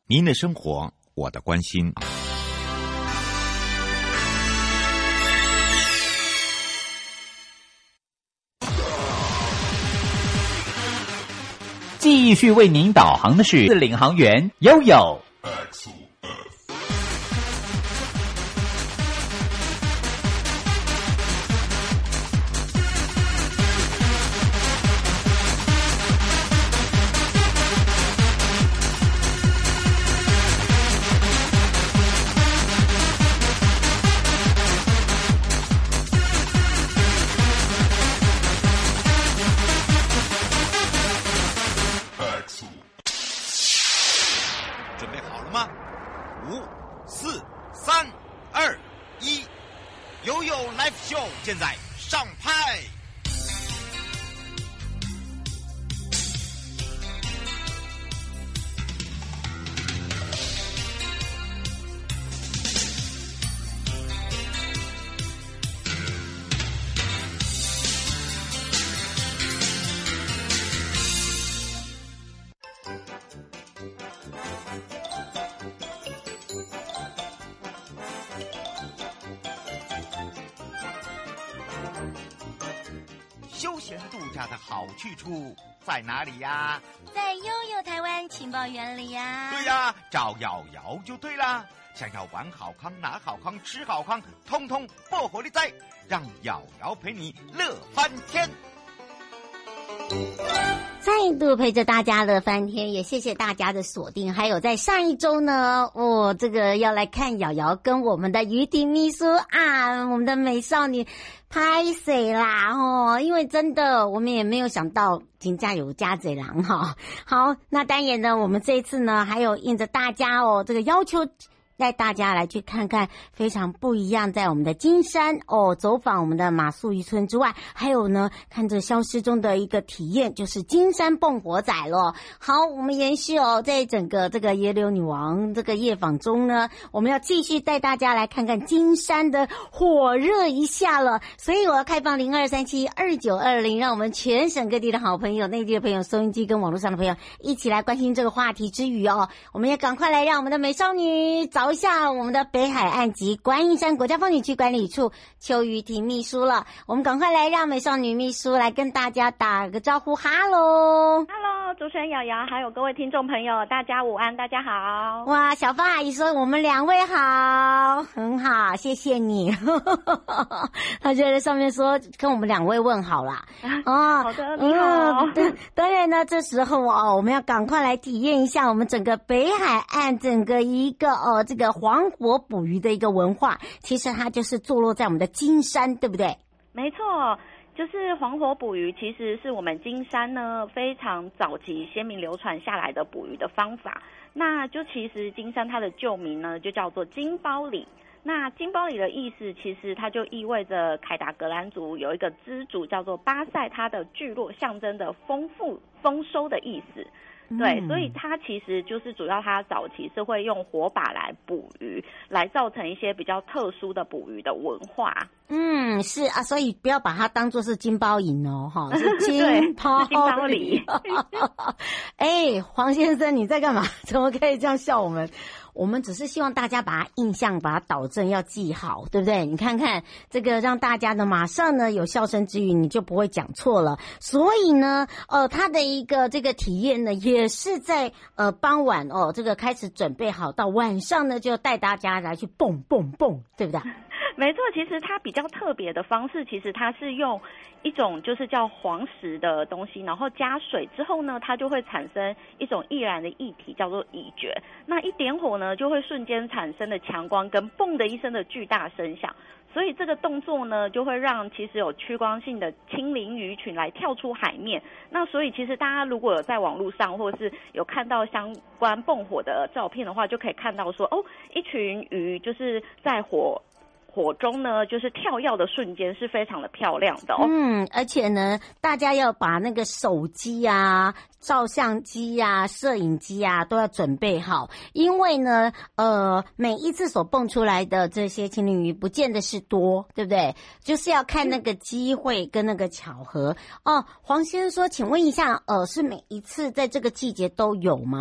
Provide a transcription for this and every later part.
您的生活，我的关心。 继续为您导航的是领航员悠悠。 现在上拍。休闲度假的好去处在哪里呀？ 在悠悠台湾情报园里呀。 对呀，找瑶瑶就对啦。想要玩好康、拿好康、吃好康，通通不火力在，让瑶瑶陪你乐翻天。 再度陪着大家乐翻天，也谢谢大家的锁定。还有在上一周呢，这个要来看瑶瑶跟我们的于婷秘书啊，我们的美少女拍谁啦因为真的我们也没有想到金家有家贼狼好，那当然呢，我们这一次呢还有应着大家这个要求，带大家来去看看非常不一样，在我们的金山走访我们的马宿渔村之外，还有呢看着消失中的一个体验，就是金山蹦火仔咯。好，我们延续在整个这个野柳女王这个夜访中呢，我们要继续带大家来看看金山的火热一下了。所以我要开放02372920，让我们全省各地的好朋友、内地的朋友、收音机跟网络上的朋友一起来关心这个话题之余我们也赶快来让我们的美少女找一下我们的北海岸及观音山国家风景区管理处邱于婷秘书了。我们赶快来让美少女秘书来跟大家打个招呼。哈喽， 主持人瑶瑶，还有各位听众朋友，大家午安，大家好。 哇，小芳阿姨说我们两位好，很好，谢谢你。她就在上面说跟我们两位问好啦。 好的，你好。 当然呢，这时候我们要赶快来体验一下我们整个北海岸整个一个这个黄火捕鱼的一个文化。其实它就是坐落在我们的金山，对不对？ 没错。就是黄火捕鱼，其实是我们金山呢非常早期先民流传下来的捕鱼的方法。那就其实金山它的旧名呢就叫做金包里。那金包里的意思，其实它就意味着凯达格兰族有一个支族叫做巴塞，它的聚落象征的丰富丰收的意思。对，所以它其实就是主要它早期是会用火把来捕鱼，来造成一些比较特殊的捕鱼的文化。 是啊，所以不要把它当作是金包银是金包里。黄先生你在干嘛？怎么可以这样笑我们？我们只是希望大家把它印象把它导正，要记好，对不对？你看看这个，让大家呢马上呢有笑声之余，你就不会讲错了。所以呢它的一个这个体验呢也是在傍晚这个开始准备好，到晚上呢就带大家来去蹦蹦蹦，对不对？ 没错，其实它比较特别的方式，其实它是用一种就是叫黄石的东西，然后加水之后呢，它就会产生一种易燃的液体，叫做乙炔。那一点火呢，就会瞬间产生的强光跟嘣的一声的巨大声响。所以这个动作呢，就会让其实有趋光性的青鳞鱼群来跳出海面。那所以其实大家如果有在网络上或是有看到相关蹦火的照片的话，就可以看到说一群鱼就是在火中呢，就是跳跃的瞬间是非常的漂亮的而且呢，大家要把那个手机啊、照相机啊、摄影机啊都要准备好，因为呢，每一次所蹦出来的这些青鳞鱼不见得是多，对不对？就是要看那个机会跟那个巧合黄先生说，请问一下，是每一次在这个季节都有吗？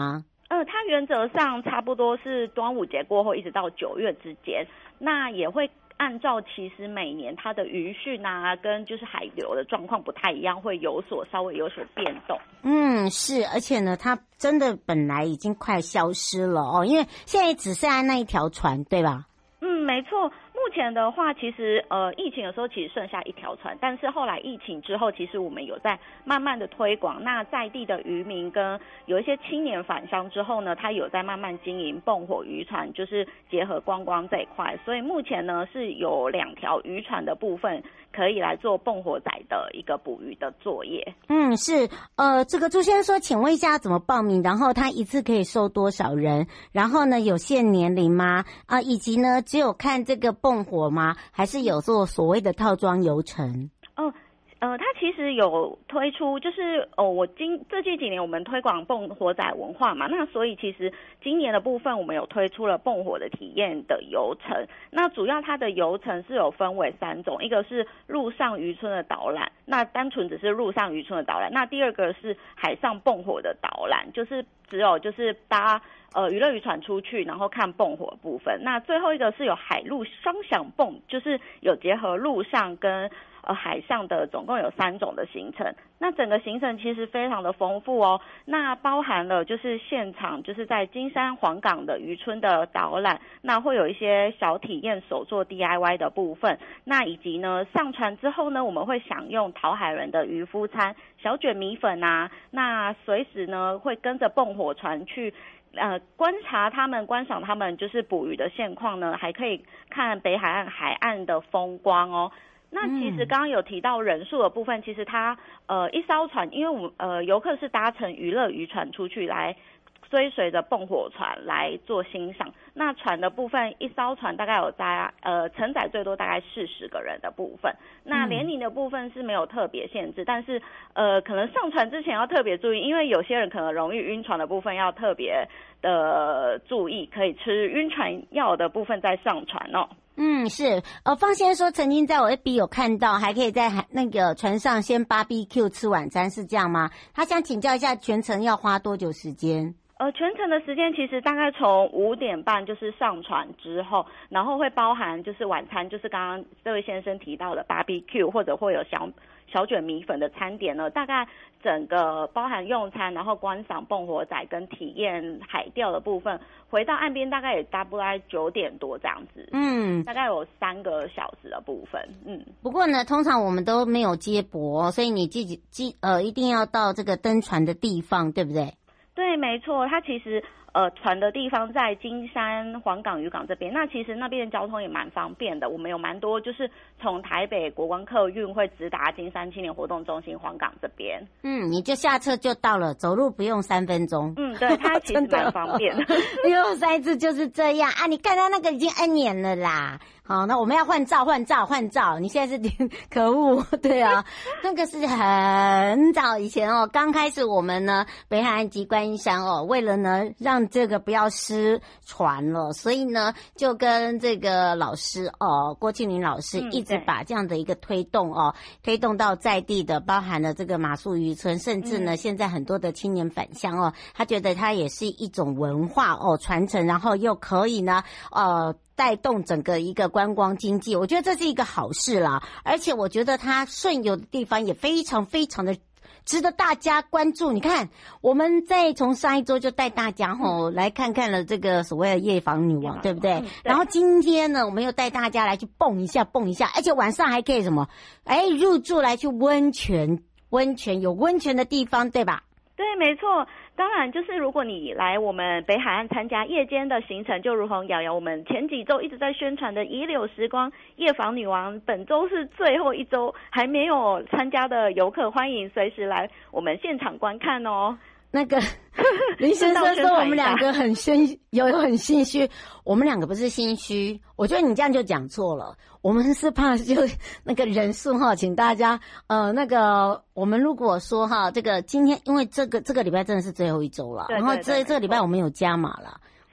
它原则上差不多是端午节过后一直到9月之间，那也会按照其实每年它的渔汛啊，跟就是海流的状况不太一样，会稍微有所变动。 是，而且呢，它真的本来已经快消失了哦，因为现在只剩下那一条船，对吧？ 没错。目前的话，其实疫情的时候其实剩下一条船，但是后来疫情之后，其实我们有在慢慢的推广。那在地的渔民跟有一些青年返乡之后呢，他有在慢慢经营蹦火渔船，就是结合观光这一块。所以目前呢是有2条渔船的部分可以来做蹦火仔的一个捕鱼的作业。 是，这个朱先生说，请问一下怎么报名？然后他一次可以收多少人？然后呢，有限年龄吗？以及呢，只有看这个蹦火吗？还是有做所谓的套装游程？ 它其实有推出，就是这几年我们推广蹦火仔文化嘛，那所以其实今年的部分我们有推出了蹦火的体验的游程。那主要它的游程是有分为3种，一个是陆上渔村的导览，那单纯只是陆上渔村的导览。那第二个是海上蹦火的导览，就是只有就是搭娱乐渔船出去，然后看蹦火的部分。那最后一个是有海陆双响蹦，就是有结合陆上跟海上的，总共有3种的行程。那整个行程其实非常的丰富哦，那包含了就是现场就是在金山黄港的渔村的导览，那会有一些小体验手作 DIY 的部分，那以及呢上船之后呢，我们会享用讨海人的渔夫餐、小卷米粉啊，那随时呢会跟着蹦火船去观赏他们就是捕鱼的现况呢，还可以看北海岸的风光哦。那其实刚刚有提到人数的部分，其实它一艘船，因为我们游客是搭乘娱乐渔船出去来追随着蹦火船来做欣赏。那船的部分，一艘船大概有承载最多大概40个人的部分。那年龄的部分是没有特别限制，但是可能上船之前要特别注意，因为有些人可能容易晕船的部分要特别的注意，可以吃晕船药的部分再上船哦。 是，方先生说曾经在我 FB 有看到，还可以在那个船上先 BBQ 吃晚餐，是这样吗？他想请教一下，全程要花多久时间？ 全程的时间其实大概从5点半就是上船之后，然后会包含就是晚餐，就是刚刚这位先生提到的 BBQ， 或者会有小卷米粉的餐点呢，大概整个包含用餐，然后观赏蹦火仔跟体验海钓的部分，回到岸边大概也大概9点多这样子。大概有3个小时的部分。 不过呢，通常我们都没有接驳，所以你一定要到这个登船的地方，对不对？ 对，没错，它其实船的地方在金山黄港渔港这边，那其实那边的交通也蛮方便的，我们有蛮多就是从台北国光客运会直达金山青年活动中心黄港这边。你就下车就到了，走路不用3分钟。 对，它其实蛮方便的。 因为我上一次就是这样啊，你看到那个已经 N 年了啦。好，那我们要换照，你现在是可恶，对啊，那个是很早以前哦，刚开始我们呢北海岸及观音山哦，为了呢让这个不要失传了，所以呢就跟这个老师郭庆林老师一直把这样的一个推动到在地的，包含了这个马术渔村，甚至呢现在很多的青年返乡他觉得它也是一种文化传承，然后又可以呢带动整个一个观光经济，我觉得这是一个好事啦。而且我觉得它顺游的地方也非常非常的值得大家关注。你看，我们从上一周就带大家来看看了这个所谓的夜访女王，对不对？然后今天呢，我们又带大家来去蹦一下，而且晚上还可以什么？入住来去温泉有温泉的地方，对吧？ 对，没错。当然，就是如果你来我们北海岸参加夜间的行程，就如同瑶瑶我们前几周一直在宣传的遗柳时光夜访女王，本周是最后一周，还没有参加的游客，欢迎随时来我们现场观看哦。 那个林先生说我们两个很心虚，我们两个不是心虚，我觉得你这样就讲错了。我们是怕就那个人数请大家我们如果说这个今天因为这个礼拜真的是最后一周了，然后这个礼拜我们有加码了。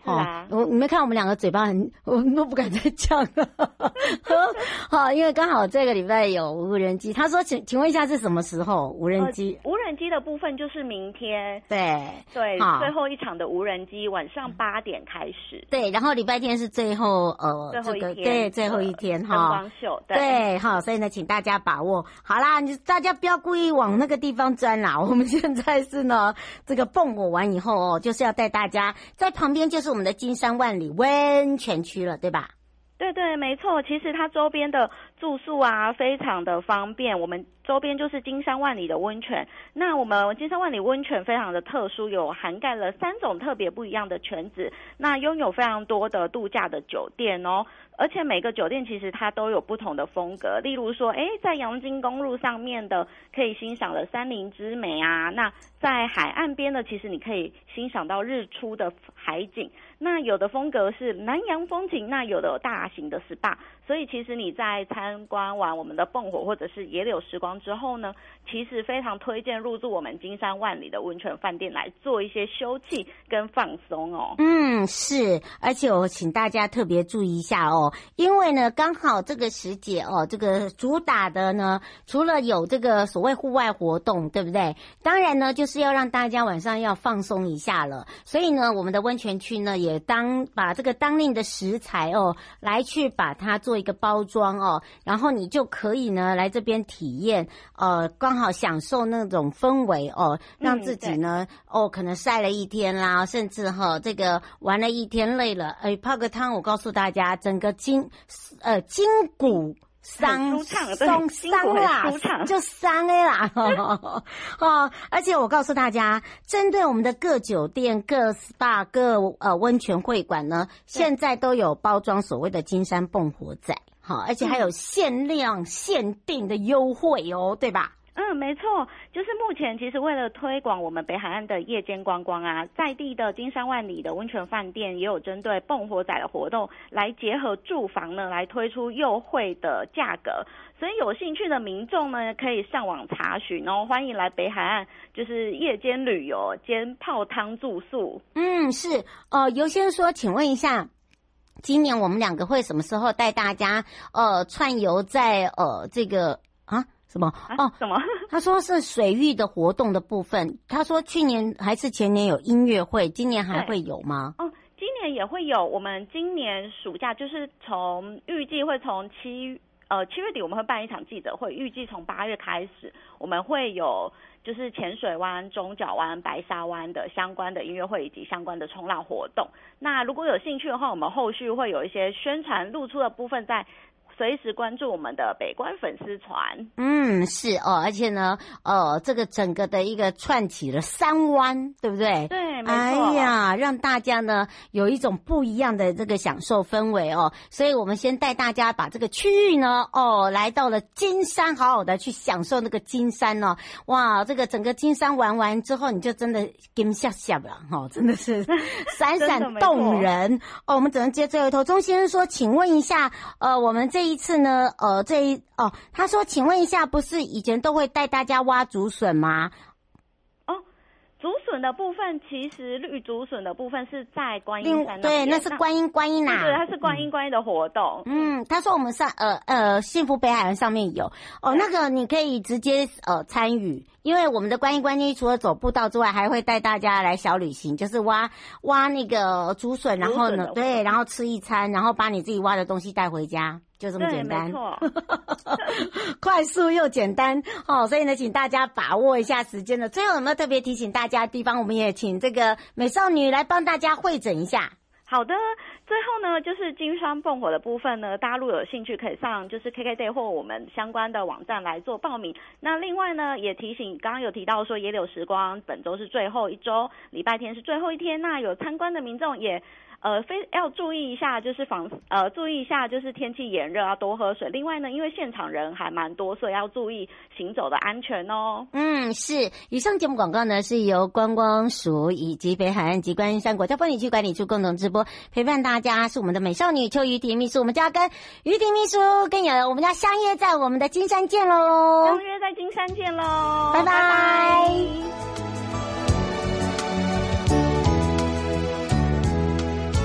是啊， 你没看我们两个嘴巴我们都不敢再讲了。好，因为刚好这个礼拜有无人机。他说，请问一下是什么时候无人机？ 无人机的部分就是明天。 对， 最后一场的无人机晚上8点开始。 对，然后礼拜天是最后最后一天， 对，最后一天灯光秀。 对，好，所以呢，请大家把握。好啦，大家不要故意往那个地方钻啦。我们现在是呢，这个蹦火完以后就是要带大家在旁边就是我们的金山万里温泉区了，对吧？ 对，没错。其实它周边的住宿啊，非常的方便。我们周边就是金山万里的温泉。那我们金山万里温泉非常的特殊，有涵盖了3种特别不一样的泉质，那拥有非常多的度假的酒店哦。而且每个酒店其实它都有不同的风格，例如说，在阳金公路上面的可以欣赏的山林之美啊，那在海岸边的其实你可以欣赏到日出的海景。那有的风格是南洋风情，那有的有大型的 SPA， 所以其实你在参观完我们的蹦火或者是野柳时光之后呢，其实非常推荐入住我们金山万里的温泉饭店来做一些休憩跟放松哦。 是，而且我请大家特别注意一下哦，因为呢刚好这个时节哦，这个主打的呢，除了有这个所谓户外活动，对不对？当然呢就是要让大家晚上要放松一下了，所以呢我们的温泉区呢也把这个当令的食材来去把它做一个包装然后你就可以呢来这边体验刚好享受那种氛围让自己呢可能晒了一天啦，甚至这个玩了一天累了，泡个汤，我告诉大家整个筋骨松啦，就伤啦而且我告诉大家，针对我们的各酒店、各 SPA、各温泉会馆呢，现在都有包装所谓的金山蹦火仔，而且还有限量限定的优惠对吧？ 没错，就是目前其实为了推广我们北海岸的夜间观光啊，在地的金山万里的温泉饭店也有针对蹦火仔的活动来结合住房呢，来推出优惠的价格。所以有兴趣的民众呢，可以上网查询欢迎来北海岸，就是夜间旅游兼泡汤住宿。 是尤先说，请问一下，今年我们两个会什么时候带大家串游在这个什么？ 什么？ 他说是水域的活动的部分。他说去年还是前年有音乐会，今年还会有吗？ 今年也会有。我们今年暑假就是预计会从7月底我们会办一场记者会，预计从8月开始我们会有就是浅水湾、中角湾、白沙湾的相关的音乐会以及相关的冲浪活动。那如果有兴趣的话，我们后续会有一些宣传露出的部分在。随时关注我们的北关粉丝团。 是而且呢，这个整个的一个串起了3湾，对不对？ 对，没错。 让大家呢有一种不一样的这个享受氛围所以我们先带大家把这个区域呢来到了金山，好好的去享受那个金山哇，这个整个金山玩完之后，你就真的金下下了真的是闪闪动人我们只能接最后一头。钟先生说，请问一下，我们这一次呢，他说，请问一下，不是以前都会带大家挖竹笋吗？ 竹笋的部分，其实绿竹笋的部分是在观音山那边， 对，那是观音啊， 对，它是观音的活动。 他说我们幸福北海岸上面有那个你可以直接参与，因为我们的观音除了走步道之外，还会带大家来小旅行，就是挖那个竹笋，然后呢，对，然后吃一餐，然后把你自己挖的东西带回家。就这么简单， 没错， 快速又简单所以呢，请大家把握一下时间了。最后有没有特别提醒大家的地方？我们也请这个美少女来帮大家汇整一下。 好的，最后呢，就是金山蹦火的部分呢，大家如果有兴趣可以上就是 KKday 或我们相关的网站来做报名。那另外呢，也提醒刚刚有提到说野柳时光本周是最后一周，礼拜天是最后一天，那有参观的民众也要注意一下，就是注意一下，就是天气炎热要多喝水。另外呢，因为现场人还蛮多，所以要注意行走的安全哦。 是。以上节目广告呢，是由观光署以及北海岸及观音山国家风景区管理处共同直播，陪伴大家是我们的美少女邱于婷秘书，我们就要跟于婷秘书跟我们要相约在我们的金山见喽， 相约在金山见喽， 拜拜。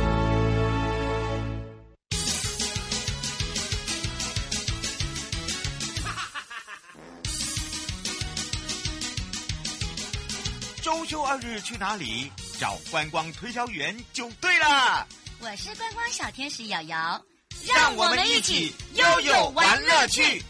周休2日去哪里？找观光推销员就对了。 我是观光小天使瑶瑶， 让我们一起悠悠玩乐趣。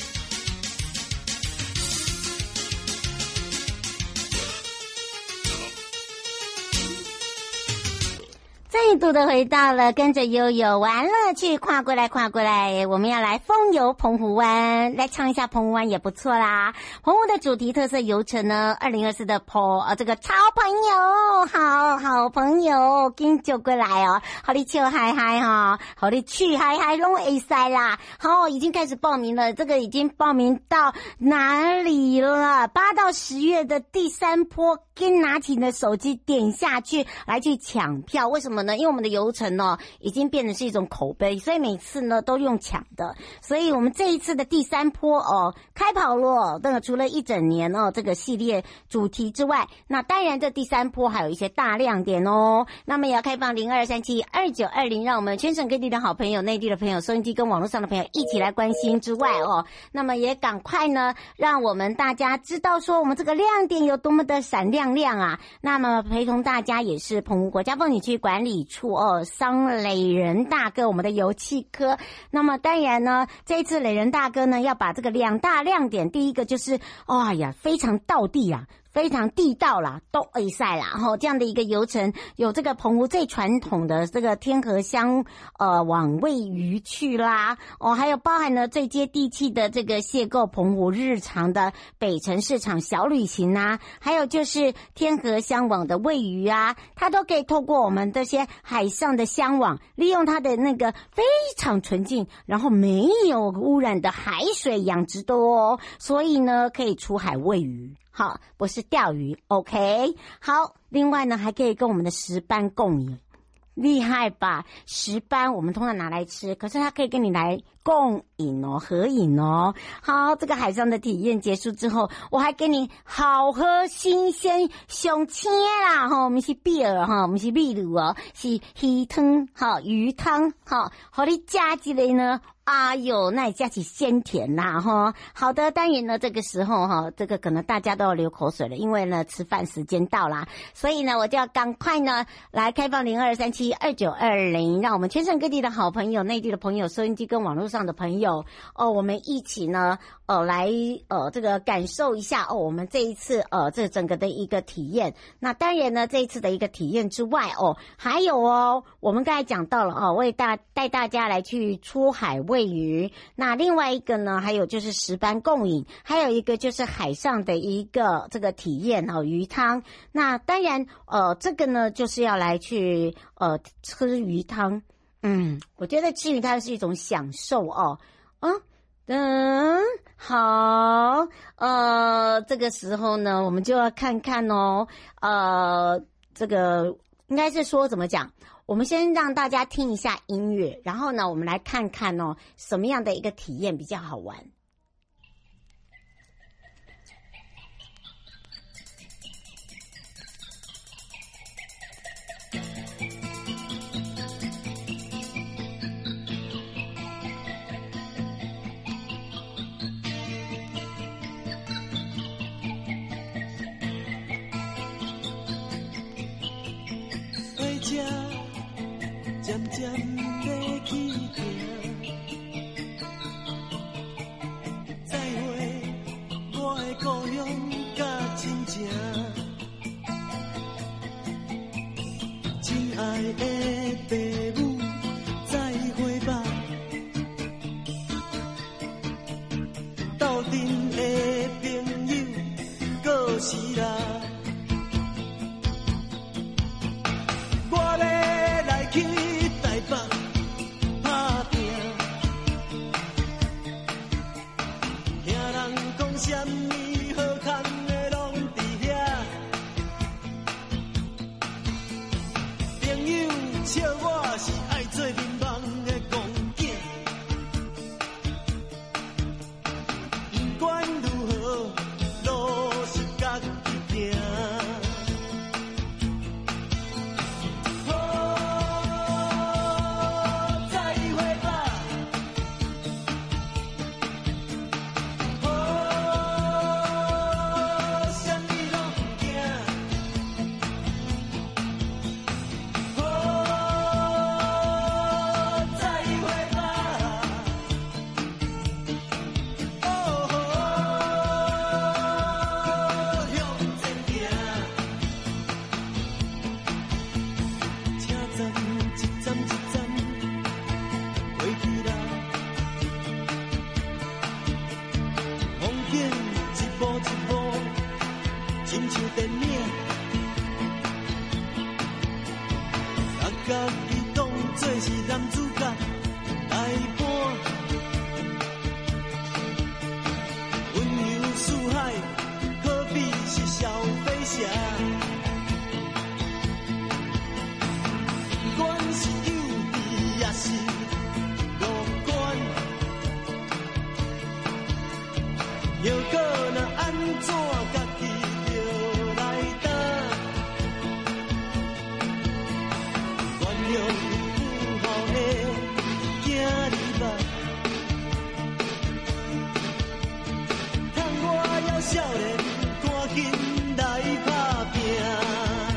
再度的回到了跟着悠悠玩乐趣，跨过来，我们要来风游澎湖湾，来唱一下澎湖湾也不错啦。澎湖的主题特色游程呢，2024的这个超朋友，好朋友，跟就过来哦，好你笑嗨嗨哈，好你去嗨嗨拢会塞啦。好，已经开始报名了，这个已经报名到哪里了？8到10月的第3波，跟拿起你的手机点下去，来去抢票。为什么呢？因为我们的游程呢，已经变成是一种口碑，所以每次呢都用抢的。所以我们这一次的第3波开跑了。那个除了一整年这个系列主题之外，那当然这第3波还有一些大亮点哦。那么也要开放02372920，让我们全省各地的好朋友、内地的朋友、收音机跟网络上的朋友一起来关心之外那么也赶快呢，让我们大家知道说我们这个亮点有多么的闪亮啊。那么陪同大家也是澎湖国家风景区管理处桑磊仁大哥，我们的油气科。那么当然呢，这一次磊仁大哥呢要把这个2大亮点，第一个就是非常道地啊，非常地道啦，都会赛啦这样的一个游程，有这个澎湖最传统的这个天河乡往味渔去啦还有包含了最接地气的这个邂逅澎湖日常的北城市场小旅行啊，还有就是天河乡往的味渔啊，它都可以透过我们这些海上的乡网，利用它的那个非常纯净然后没有污染的海水养殖的所以呢可以出海喂鱼。好，不是钓鱼 ，OK。好，另外呢，还可以跟我们的石斑共饮，厉害吧？石斑我们通常拿来吃，可是它可以跟你来共饮合饮好，这个海上的体验结束之后，我还给你好喝新鲜上青啦我们是比尔我们是秘鲁是鱼汤鱼汤好你加一个呢。哎呦，那也加起鲜甜啦好的，当然呢，这个时候这个可能大家都要流口水了，因为呢吃饭时间到啦，所以呢我就要赶快呢来开放02372920，让我们全省各地的好朋友、内地的朋友、收音机跟网络上的朋友我们一起呢来这个感受一下我们这一次这整个的一个体验。那当然呢，这一次的一个体验之外还有我们刚才讲到了带大家来去出海喂鱼。那另外一个呢，还有就是石斑共饮，还有一个就是海上的一个这个体验鱼汤。那当然这个呢就是要来去吃鱼汤。我觉得吃鱼汤是一种享受好，这个时候呢，我们就要看看这个应该是说怎么讲？我们先让大家听一下音乐，然后呢，我们来看看什么样的一个体验比较好玩。 渐渐地去行，再会我的故乡甲亲情，亲爱的父母，再会吧，斗阵的朋友，过时啦。我要来去台北打拼，听人讲什么好康的拢伫遐，朋友笑我是爱做面盲的戆囝，不管如何，路是家己行。 己当作是男主角来扮，温柔似海，可比是小飞侠。不管是幼稚也是乐观，又可能安怎家己就来担？原谅有好的囝儿吧，趁我还少年，赶紧来打拼。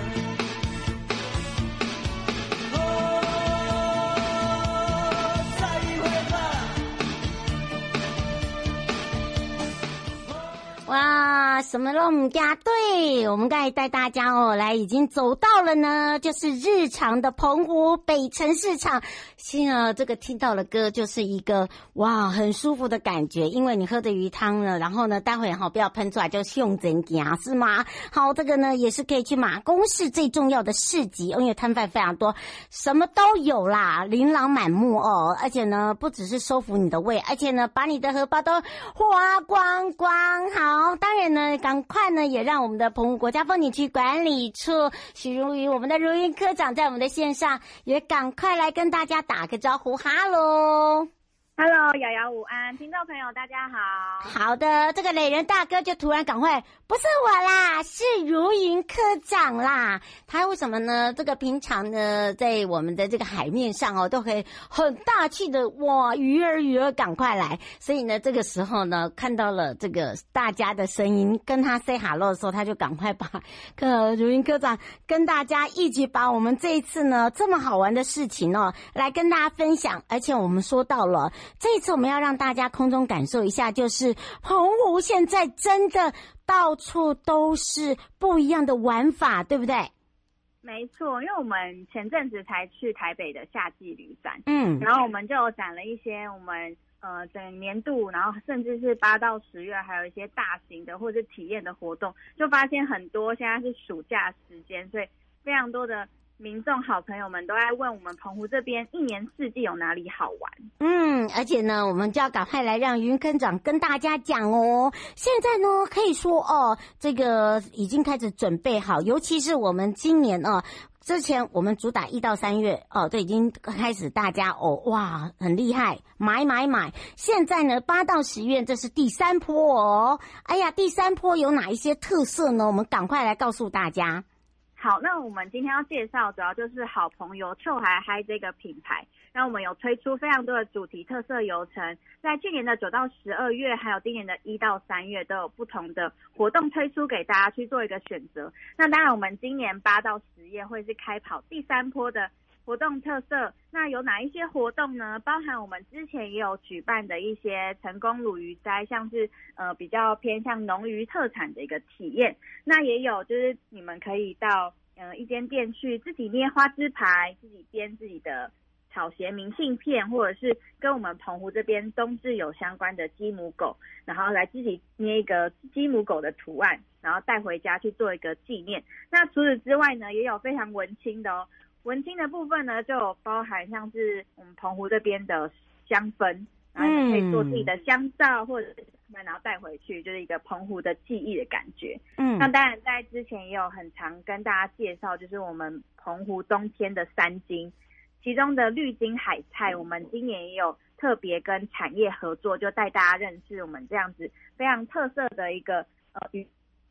哇，什么都唔加对，我们刚才带大家来已经走到了呢，就是日常的澎湖北城市场。这个听到的歌就是一个哇很舒服的感觉，因为你喝的鱼汤呢，然后呢待会不要喷出来就用真行是吗？好，这个呢也是可以去马公市最重要的市集，因为摊贩非常多，什么都有啦，琳琅满目哦，而且呢不只是收服你的胃，而且呢把你的荷包都花光光。好，当然呢赶快呢也让我们的澎湖国家风景区管理处许如云，我们的如云科长在我们的线上，也赶快来跟大家打个招呼。哈喽 Hello， 瑶瑶午安，听众朋友大家好。 好的，这个磊人大哥就突然赶快，不是我啦，是如云科长啦。他为什么呢？这个平常呢，在我们的这个海面上都可以很大气的哇，鱼儿赶快来。所以呢，这个时候呢，看到了这个大家的声音，跟他 say hello 的时候，他就赶快把如云科长跟大家一起把我们这一次呢这么好玩的事情来跟大家分享。而且我们说到了。这一次我们要让大家空中感受一下，就是澎湖现在真的到处都是不一样的玩法，对不对？ 没错，因为我们前阵子才去台北的夏季旅展，然后我们就有展了一些我们整年度，然后甚至是8到10月还有一些大型的或者是体验的活动，就发现很多现在是暑假时间，所以非常多的民众好朋友们都在问我们澎湖这边一年四季有哪里好玩。 而且呢我们就要赶快来让云科长跟大家讲哦。现在呢可以说这个已经开始准备好，尤其是我们今年之前我们主打1到3月都已经开始大家哇很厉害，买。现在呢8到10月这是第3波哎呀，第3波有哪一些特色呢？我们赶快来告诉大家。 好，那我们今天要介绍主要就是好朋友秋海嗨这个品牌，那我们有推出非常多的主题特色游程，在去年的9到12月还有今年的1到3月都有不同的活动推出给大家去做一个选择。那当然我们今年8到10月会是开跑第3波的活动特色，那有哪一些活动呢？包含我们之前也有举办的一些成功鲈鱼斋，像是比较偏向农渔特产的一个体验，那也有就是你们可以到一间店去自己捏花枝牌，自己编自己的草鞋明信片，或者是跟我们澎湖这边冬至有相关的鸡母狗，然后来自己捏一个鸡母狗的图案，然后带回家去做一个纪念。那除此之外呢，也有非常文青的文青的部分呢，就有包含像是我们澎湖这边的香氛，然后你可以做自己的香皂，或者是然后带回去，就是一个澎湖的记忆的感觉。那当然在之前也有很常跟大家介绍，就是我们澎湖冬天的3金，其中的绿金海菜，我们今年也有特别跟产业合作，就带大家认识我们这样子非常特色的一个鱼。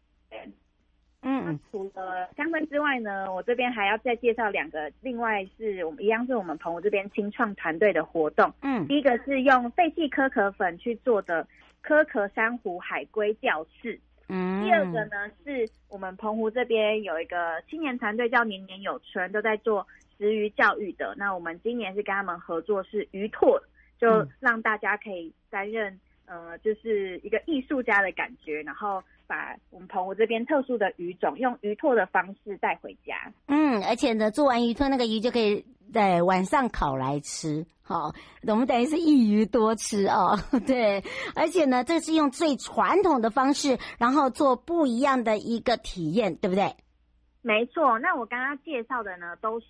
除了香氛之外呢，我这边还要再介绍2个，另外是我们一样是我们澎湖这边青创团队的活动。第一个是用废弃壳壳粉去做的壳壳珊瑚海龟吊饰。第二个呢是我们澎湖这边有一个青年团队叫年年有春，都在做食鱼教育的。那我们今年是跟他们合作是鱼拓，就让大家可以担任就是一个艺术家的感觉，然后把我们澎湖这边特殊的鱼种用鱼拓的方式带回家。而且呢做完鱼拓那个鱼就可以在晚上烤来吃，我们等于是一鱼多吃对，而且呢这是用最传统的方式，然后做不一样的一个体验，对不对？没错，那我刚刚介绍的呢都是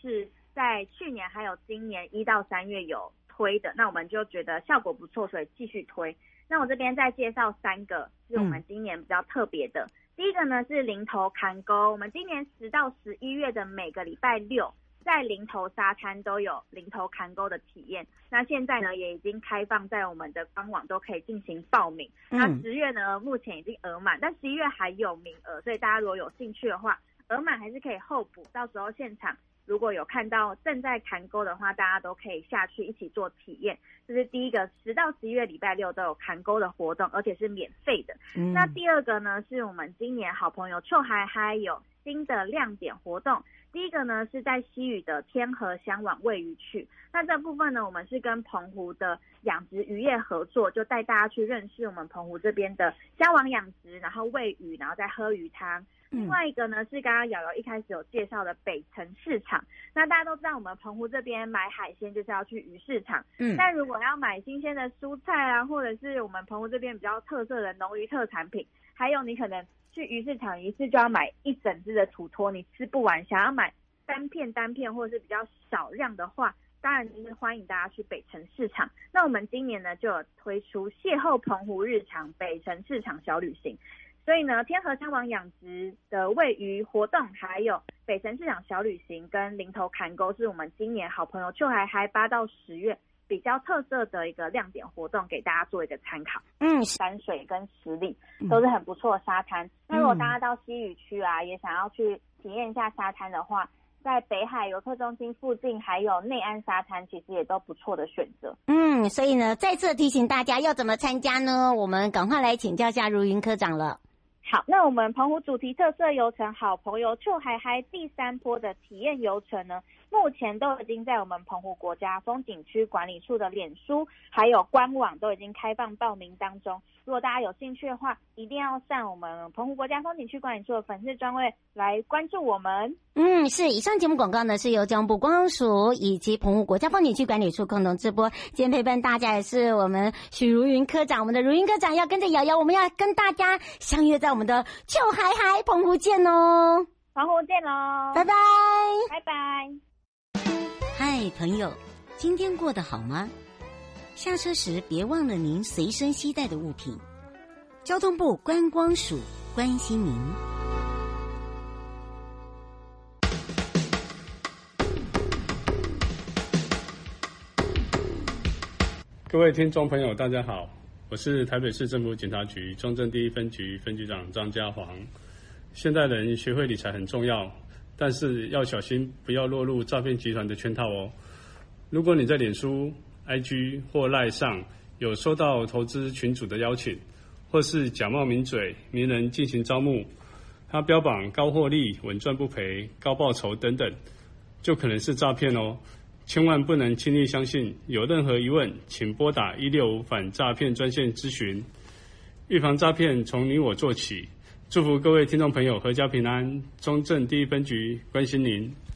在去年还有今年1到3月有推的，那我们就觉得效果不错，所以继续推。那我这边再介绍3个是我们今年比较特别的。第一个呢是林头坎沟，我们今年10到11月的每个礼拜六，在林头沙滩都有林头坎沟的体验。那现在呢也已经开放在我们的官网都可以进行报名。那10月呢目前已经额满，但11月还有名额，所以大家如果有兴趣的话，额满还是可以候补，到时候现场如果有看到正在坎沟的话，大家都可以下去一起做体验。这是第一个，10到11月礼拜六都有坎沟的活动，而且是免费的。那第二个呢，是我们今年好朋友臭嗨嗨有新的亮点活动。第一个呢是在西屿的天河香网喂鱼区，那这部分呢，我们是跟澎湖的养殖渔业合作，就带大家去认识我们澎湖这边的香网养殖，然后喂鱼，然后再喝鱼汤。另外一个呢是刚刚瑶瑶一开始有介绍的北城市场，那大家都知道我们澎湖这边买海鲜就是要去鱼市场，但如果要买新鲜的蔬菜啊，或者是我们澎湖这边比较特色的农渔特产品，还有你可能去鱼市场一次就要买一整只的土托，你吃不完，想要买单片或者是比较少量的话，当然就是欢迎大家去北城市场。那我们今年呢就有推出邂逅澎湖日常北城市场小旅行，所以呢天河香网养殖的喂鱼活动，还有北城市场小旅行跟林头坎沟，是我们今年好朋友秋海嗨8到10月比较特色的一个亮点活动，给大家做一个参考。山水跟十里都是很不错的沙滩。那如果大家到西屿区啊，也想要去体验一下沙滩的话，在北海游客中心附近还有内安沙滩，其实也都不错的选择。 所以呢，再次提醒大家要怎么参加呢？我们赶快来请教一下如云科长了。 好，那我们澎湖主题特色游程好朋友臭嗨嗨第3波的体验游程呢，目前都已经在我们澎湖国家风景区管理处的脸书还有官网都已经开放报名当中。如果大家有兴趣的话，一定要上我们澎湖国家风景区管理处的粉丝专页来关注我们。 是以上节目广告呢是由交通部观光署以及澎湖国家风景区管理处共同直播。今天陪伴大家也是我们许如云科长，我们的如云科长要跟着瑶瑶，我们要跟大家相约在我们的秋嗨嗨澎湖见哦， 澎湖见咯， 拜拜， 拜拜。 嗨，朋友，今天过得好吗？下车时别忘了您随身携带的物品。交通部观光署关心您。 各位听众朋友大家好，我是台北市政府警察局中正第1分局分局长张家煌。现代人学会理财很重要，但是要小心不要落入诈骗集团的圈套哦。如果你在脸书、IG 或 LINE 上有收到投资群组的邀请，或是假冒名嘴、名人进行招募，他标榜高获利、稳赚不赔、高报酬等等，就可能是诈骗哦。千万不能轻易相信，有任何疑问请拨打165反诈骗专线咨询。预防诈骗从你我做起，祝福各位听众朋友阖家平安。中正第1分局关心您。